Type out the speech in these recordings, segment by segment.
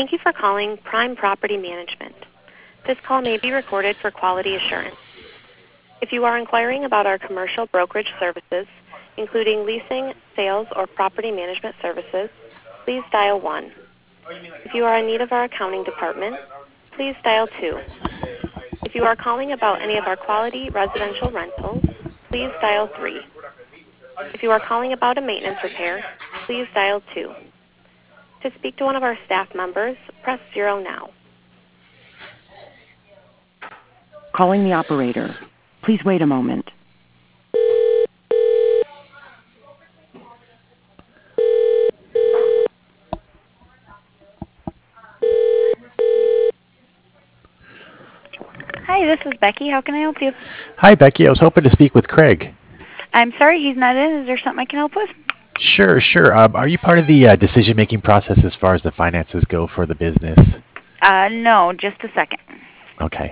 Thank you for calling Prime Property Management. This call may be recorded for quality assurance. If you are inquiring about our commercial brokerage services, including leasing, sales, or property management services, please dial 1. If you are in need of our accounting department, please dial 2. If you are calling about any of our quality residential rentals, please dial 3. If you are calling about a maintenance repair, please dial 2. To speak to one of our staff members, press 0 now. Calling the operator. Please wait a moment. Hi, this is Becky. How can I help you? Hi, Becky. I was hoping to speak with Craig. I'm sorry, he's not in. Is there something I can help with? Sure. Are you part of the decision-making process as far as the finances go for the business? No, just a second. Okay.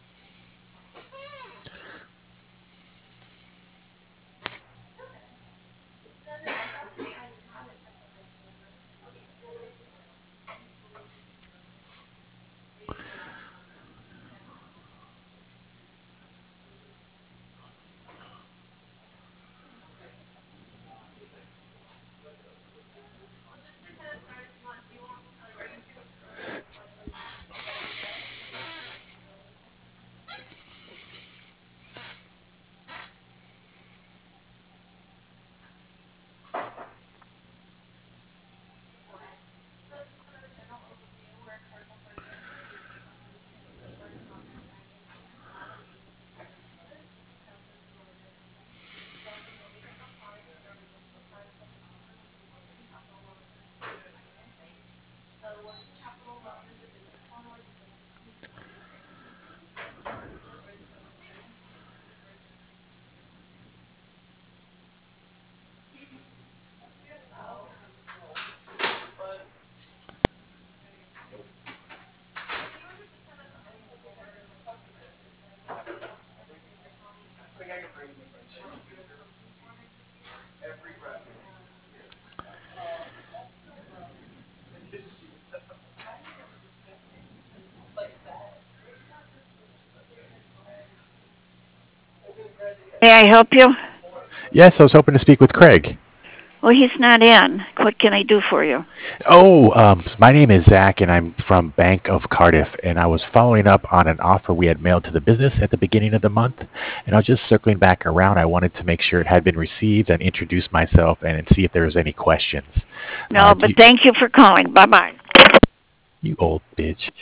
May I help you? Yes, I was hoping to speak with Craig. Well, he's not in. What can I do for you? My name is Zach, and I'm from Bank of Cardiff, and I was following up on an offer we had mailed to the business at the beginning of the month, and I was just circling back around. I wanted to make sure it had been received and introduce myself and see if there was any questions. No, but thank you for calling. Bye-bye. You old bitch.